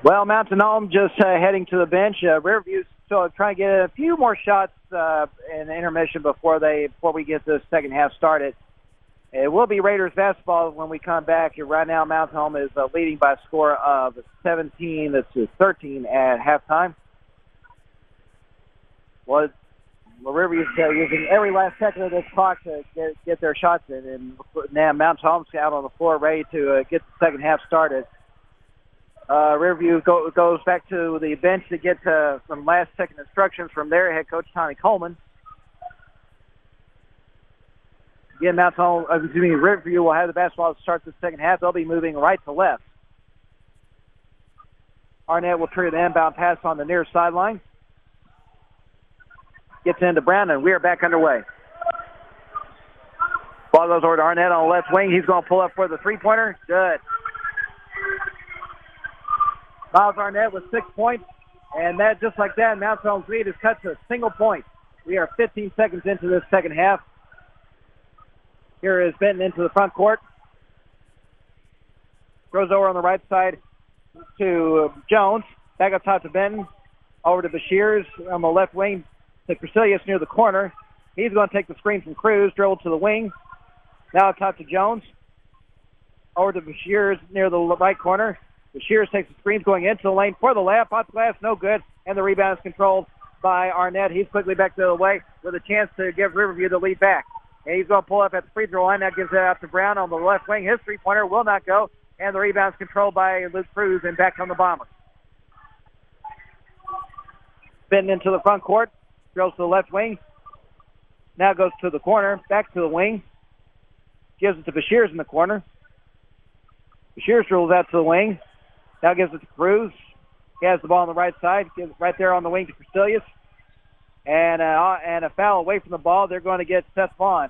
Well, Mountain Home just heading to the bench. Riverview's still trying to get a few more shots in the intermission before we get the second half started. It will be Raiders basketball when we come back. Right now, Mountain Home is leading by a score of 17 to 13 at halftime. Well, Riverview's using every last second of this clock to get their shots in, and now Mountain Home's out on the floor ready to get the second half started. Riverview goes back to the bench to get some last-second instructions from their head coach, Tommy Coleman. Again, Riverview will have the basketball to start the second half. They'll be moving right to left. Arnett will trigger the inbound pass on the near sideline. Gets into Brown, and we are back underway. Ball goes over to Arnett on the left wing. He's going to pull up for the three-pointer. Good. Miles Arnett with 6 points, and that just like that, Mountain Home's lead is cut to a single point. We are 15 seconds into this second half. Here is Benton into the front court. Goes over on the right side to Jones. Back up top to Benton. Over to Bashirs on the left wing to Crecilius near the corner. He's going to take the screen from Cruz, dribble to the wing. Now up top to Jones. Over to Bashirs near the right corner. Bashirs takes the screens going into the lane for the layup. Off the glass, no good. And the rebound is controlled by Arnett. He's quickly back the other way with a chance to give Riverview the lead back. And he's going to pull up at the free throw line. That gives it out to Brown on the left wing. His three-pointer will not go. And the rebound is controlled by Luke Cruz and back on the Bombers. Spinning into the front court. Drills to the left wing. Now goes to the corner. Back to the wing. Gives it to Bashirs in the corner. Bashirs drills out to the wing. Now gives it to Cruz. He has the ball on the right side. Gives it right there on the wing to Crecilius. And a foul away from the ball. They're going to get Seth Vaughn.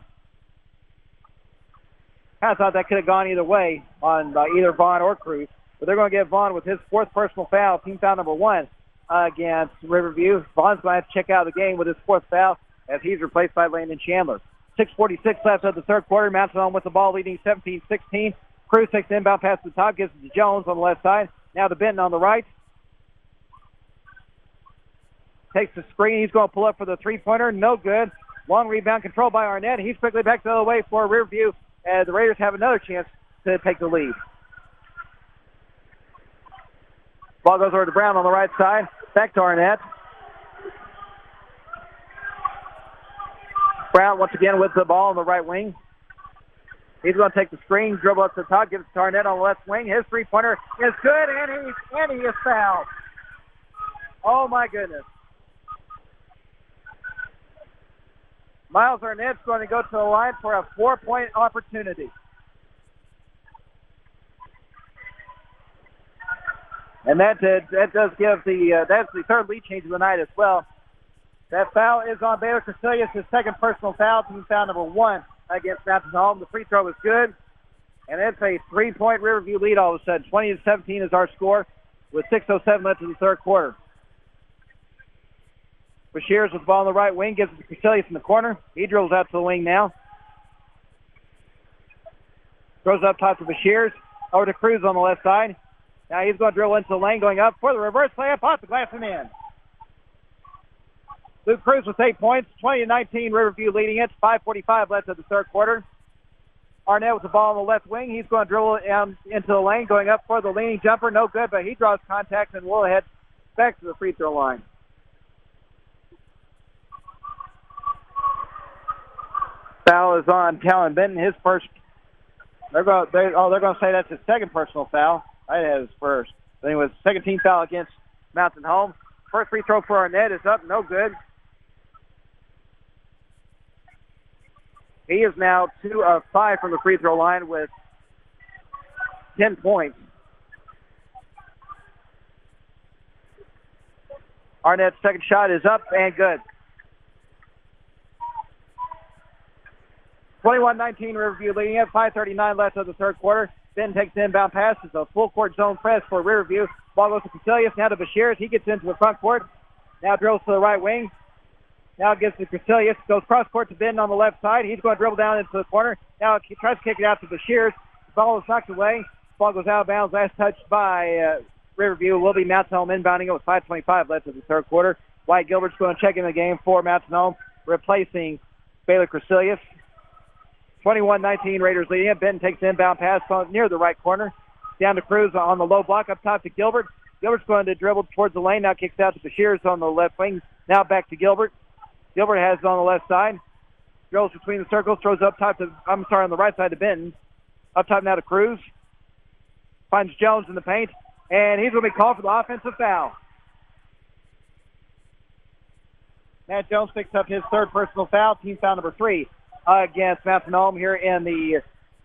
Kind of thought that could have gone either way on either Vaughn or Cruz. But they're going to get Vaughn with his fourth personal foul, team foul number 1 against Riverview. Vaughn's going to have to check out of the game with his fourth foul as he's replaced by Landon Chandler. 6:46 left of the third quarter. Mountain Home with the ball leading 17-16. Cruz takes the inbound pass to the top, gives it to Jones on the left side. Now to Benton on the right. Takes the screen. He's going to pull up for the three-pointer. No good. Long rebound controlled by Arnett. He's quickly back the other way for Riverview as the Raiders have another chance to take the lead. Ball goes over to Brown on the right side. Back to Arnett. Brown once again with the ball on the right wing. He's going to take the screen, dribble up to the top, gives it to Arnett on the left wing. His three-pointer is good, and he is fouled. Oh, my goodness. Miles Arnett's going to go to the line for a 4-point opportunity. And that does give that's the third lead change of the night as well. That foul is on Baylor Crecilius, his second personal foul, team foul number 1 against Mountain Home. The free throw is good. And it's a 3-point Riverview lead all of a sudden. 20-17 is our score with 6:07 left in the third quarter. Bashirs with the ball on the right wing, gives it to Crecilius in the corner. He drills out to the wing now. Throws up top to Bashirs. Over to Cruz on the left side. Now he's going to drill into the lane, going up for the reverse layup, off the glass and in. Luke Cruz with 8 points, 20-19, Riverview leading it. 5:45 left of the third quarter. Arnett with the ball on the left wing. He's going to dribble into the lane, going up for the leaning jumper. No good, but he draws contact and will head back to the free throw line. Foul is on Talon Benton. His first. They're going to say that's his second personal foul. I had his first. I think it was second team foul against Mountain Home. First free throw for Arnett is up, no good. He is now 2 of 5 from the free throw line with 10 points. Arnett's second shot is up and good. 21-19 Riverview leading it. 5:39 left of the third quarter. Ben takes the inbound pass. It's a full court zone press for Riverview. Ball goes to Crecilius. Now to Bashirs. He gets into the front court. Now drills to the right wing. Now gives to Crecilius. Goes cross court to Ben on the left side. He's going to dribble down into the corner. Now he tries to kick it out to Bashirs. The ball is knocked away. Ball goes out of bounds. Last touched by Riverview will be Mountain Home inbounding it with 5:25 left in the third quarter. Wyatt Gilbert's going to check in the game for Mountain Home, replacing Baylor Crecilius. 21-19 Raiders leading it. Benton takes the inbound pass near the right corner. Down to Cruz on the low block. Up top to Gilbert. Gilbert's going to dribble towards the lane. Now kicks out to Bashirs on the left wing. Now back to Gilbert. Gilbert has it on the left side. Drills between the circles. Throws up top to, on the right side to Benton. Up top now to Cruz. Finds Jones in the paint. And he's going to be called for the offensive foul. Matt Jones picks up his third personal foul. Team foul number 3 against Mountain Home here in the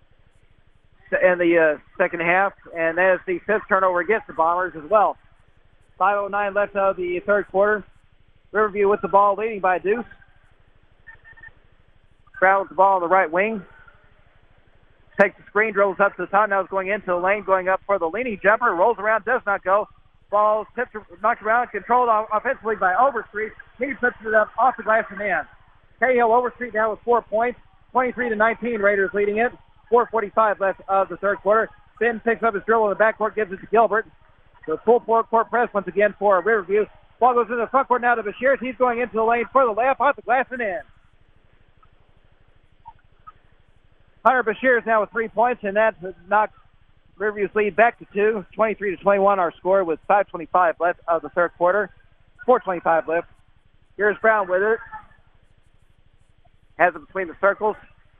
second half. And that is the 5th turnover against the Bombers as well. 5:09 left of the third quarter. Riverview with the ball, leading by Deuce. Crowd with the ball on the right wing. Takes the screen, dribbles up to the top. Now is going into the lane, going up for the leaning jumper. Rolls around, does not go. Ball tipped, knocked around, controlled offensively by Overstreet. He puts it up off the glass and in. Cahill Overstreet now with 4 points. 23-19, Raiders leading it. 4:45 left of the third quarter. Finn picks up his dribble in the backcourt, gives it to Gilbert. The full court press once again for Riverview. Ball goes into the front court now to Bashirs. He's going into the lane for the layup, off the glass and in. Hunter Bashirs now with 3 points, and that knocks Riverview's lead back to 2. 23-21 our score with 5:25 left of the third quarter. 4:25 left. Here's Brown with it. Has it between the circles.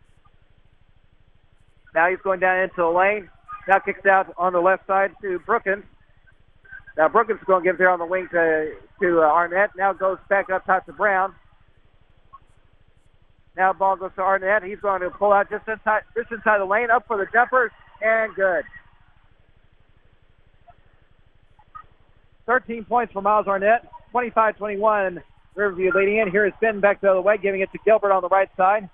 Now he's going down into the lane. Now kicks out on the left side to Brookins. Now Brookins is going to give it there on the wing to Arnett. Now goes back up top to Brown. Now ball goes to Arnett. He's going to pull out just inside the lane, up for the jumper, and good. 13 points for Miles Arnett. 25-21, Riverview leading in. Here is Ben back the other way, giving it to Gilbert on the right side.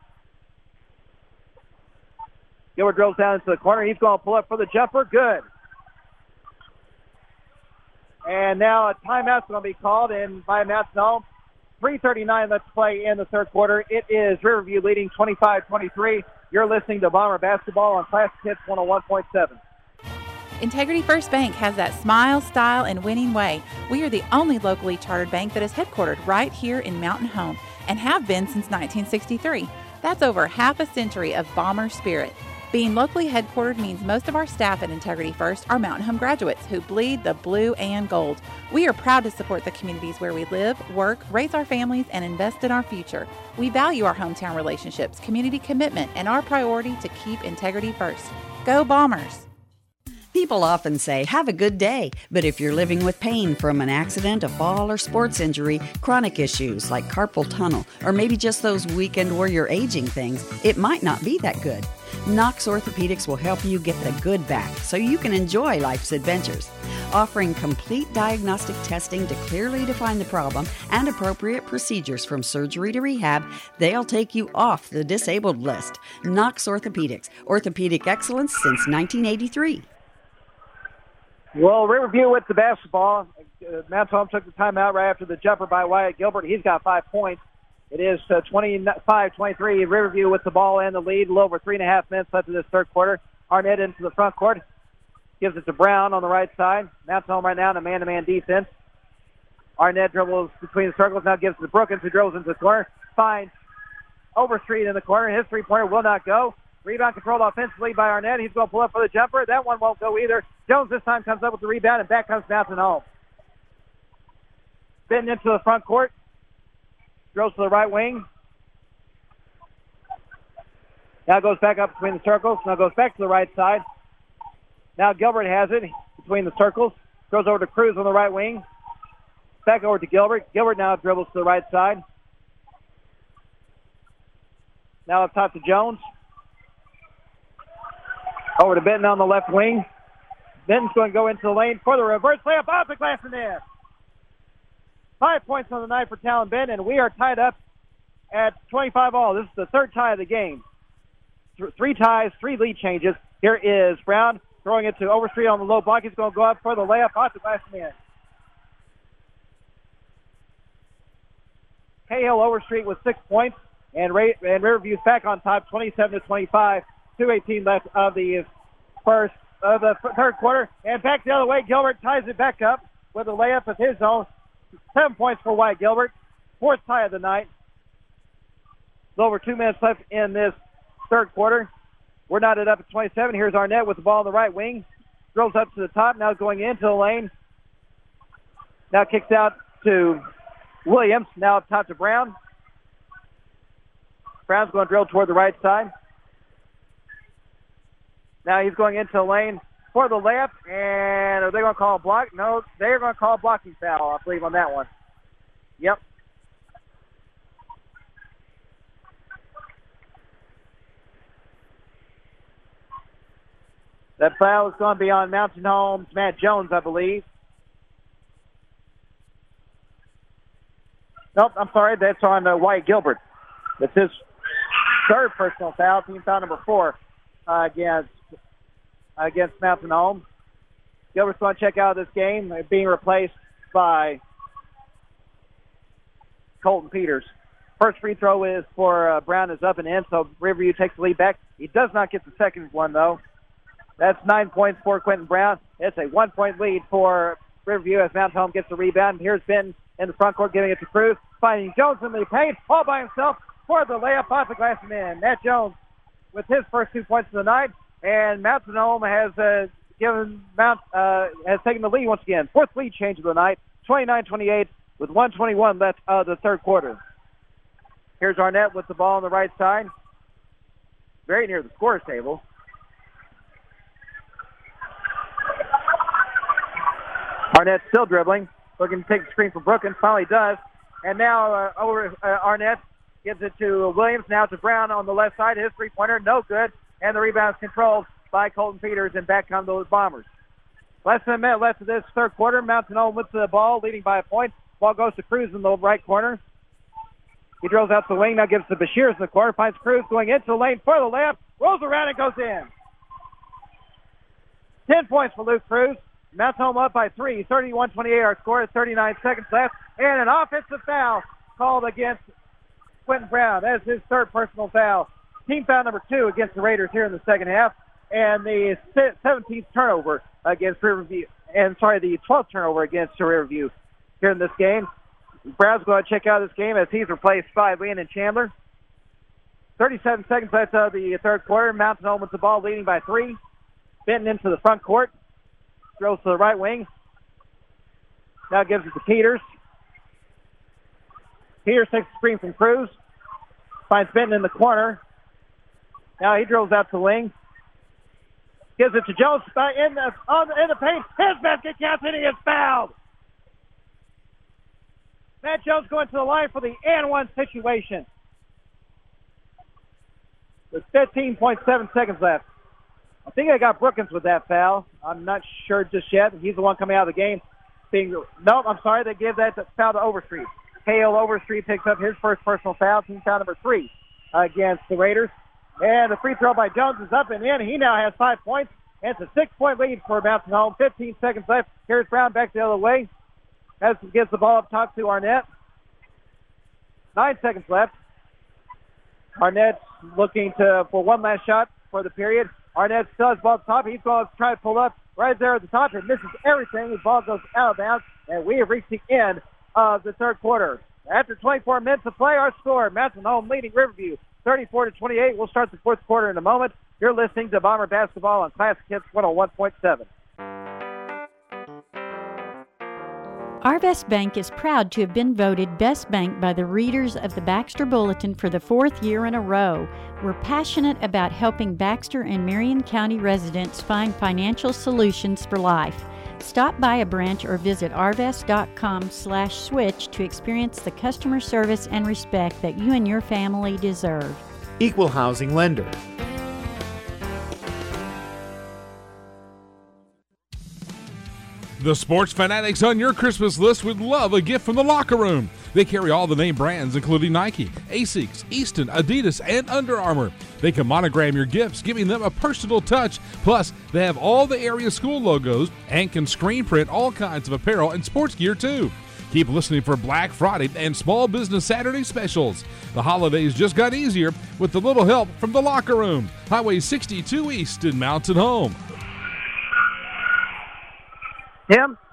Gilbert drills down into the corner. He's going to pull up for the jumper. Good. And now a timeout's going to be called in by Mountain Home. 3:39 left to play in the third quarter. It is Riverview leading 25-23. You're listening to Bomber Basketball on Classic Hits 101.7. Integrity First Bank has that smile, style, and winning way. We are the only locally chartered bank that is headquartered right here in Mountain Home and have been since 1963. That's over half a century of Bomber spirit. Being locally headquartered means most of our staff at Integrity First are Mountain Home graduates who bleed the blue and gold. We are proud to support the communities where we live, work, raise our families, and invest in our future. We value our hometown relationships, community commitment, and our priority to keep integrity first. Go Bombers! People often say, have a good day. But if you're living with pain from an accident, a fall, or sports injury, chronic issues like carpal tunnel, or maybe just those weekend warrior aging things, it might not be that good. Knox Orthopedics will help you get the good back so you can enjoy life's adventures. Offering complete diagnostic testing to clearly define the problem and appropriate procedures from surgery to rehab, they'll take you off the disabled list. Knox Orthopedics, orthopedic excellence since 1983. Well, Riverview with the basketball. Mountain Home took the timeout right after the jumper by Wyatt Gilbert. He's got 5 points. It is 25-23. Riverview with the ball and the lead. A little over 3.5 minutes left of this third quarter. Arnett into the front court. Gives it to Brown on the right side. Mountain Home right now in a man-to-man defense. Arnett dribbles between the circles. Now gives it to Brookins, who dribbles into the corner. Finds Overstreet in the corner. His three-pointer will not go. Rebound controlled offensively by Arnett. He's going to pull up for the jumper. That one won't go either. Jones this time comes up with the rebound, and back comes Mountain Home. Spin into the front court. Throws to the right wing. Now goes back up between the circles. Now goes back to the right side. Now Gilbert has it between the circles. Goes over to Cruz on the right wing. Back over to Gilbert. Gilbert now dribbles to the right side. Now up top to Jones. Over to Benton on the left wing. Benton's going to go into the lane for the reverse layup off the glass and in. 5 points on the night for Talon Benton, and we are tied up at 25 all. This is the third tie of the game. 3 ties, 3 lead changes. Here is Brown throwing it to Overstreet on the low block. He's going to go up for the layup off the glass and in. Cahill Overstreet with 6 points, and Riverview's back on top, 27-25. 2:18 left of the first. of the third quarter. And back the other way, Gilbert ties it back up with a layup of his own. 7 points for Wyatt Gilbert. Fourth tie of the night. Over 2 minutes left in this third quarter. We're knotted up at 27. Here's Arnett with the ball on the right wing. Drills up to the top. Now going into the lane. Now kicks out to Williams. Now up top to Brown. Brown's going to drill toward the right side. Now he's going into the lane for the layup. And are they going to call a block? No, they're going to call a blocking foul, I believe, on that one. Yep. That foul is going to be on Mountain Home's Matt Jones, I believe. Nope, I'm sorry. That's on Wyatt Gilbert. That's his third personal foul, team foul number 4 against Mountain Home. Gilbert's going to check out of this game, being replaced by Colton Peters. First free throw is for Brown is up and in, so Riverview takes the lead back. He does not get the second one, though. That's 9 points for Quentin Brown. It's a 1-point lead for Riverview as Mountain Home gets the rebound. Here's Ben in the front court giving it to Cruz, finding Jones in the paint all by himself for the layup off the glass and in. Matt Jones with his first 2 points of the night, and Mountain Home has has taken the lead once again. Fourth lead change of the night, 29-28 with 1:21 left of the third quarter. Here's Arnett with the ball on the right side, very near the scorer's table. Arnett still dribbling, looking to take the screen from Brookins, finally does. And now Arnett gives it to Williams, now to Brown on the left side. His three-pointer, no good. And the rebound is controlled by Colton Peters, and back come those Bombers. Less than a minute left of this third quarter. Mountain Home with the ball, leading by a point. Ball goes to Cruz in the right corner. He drills out the wing, now gives to Bashirs in the corner, finds Cruz going into the lane for the layup, rolls around and goes in. 10 points for Luke Cruz. Mountain Home up by 3, 31-28 our score at 39 seconds left. And an offensive foul called against Quentin Brown. That is his third personal foul. Team foul number 2 against the Raiders here in the second half. And the 17th turnover against Riverview. And the 12th turnover against Riverview here in this game. Brown's going to check out this game as he's replaced by Landon Chandler. 37 seconds left of the third quarter. Mountain Home with the ball, leading by 3. Benton into the front court. Throws to the right wing. Now gives it to Peters. Peters takes the screen from Cruz. Finds Benton in the corner. Now he drills out to the wing. Gives it to Jones in the paint. His basket counts and he is fouled. Matt Jones going to the line for the and one situation. With 15.7 seconds left. I think I got Brookins with that foul. I'm not sure just yet. He's the one coming out of the game. They gave that foul to Overstreet. Hale Overstreet picks up his first personal foul, team foul number 3 against the Raiders. And the free throw by Jones is up and in. He now has 5 points. And it's a 6-point lead for Mountain Home. 15 seconds left. Here's Brown back the other way. Gets the ball up top to Arnett. 9 seconds left. Arnett's looking for one last shot for the period. Arnett still has the ball at the top. He's going to try to pull up right there at the top and misses everything. The ball goes out of bounds, and we have reached the end of the third quarter. After 24 minutes of play, our score, Mountain Home leading Riverview 34-28. We'll start the fourth quarter in a moment. You're listening to Bomber Basketball on Classic Hits 101.7. Arvest Bank is proud to have been voted Best Bank by the readers of the Baxter Bulletin for the 4th year in a row. We're passionate about helping Baxter and Marion County residents find financial solutions for life. Stop by a branch or visit arvest.com/switch to experience the customer service and respect that you and your family deserve. Equal housing lender. The sports fanatics on your Christmas list would love a gift from the Locker Room. They carry all the name brands, including Nike, Asics, Easton, Adidas, and Under Armour. They can monogram your gifts, giving them a personal touch. Plus, they have all the area school logos and can screen print all kinds of apparel and sports gear, too. Keep listening for Black Friday and Small Business Saturday specials. The holidays just got easier with a little help from the Locker Room. Highway 62 East in Mountain Home. Tim?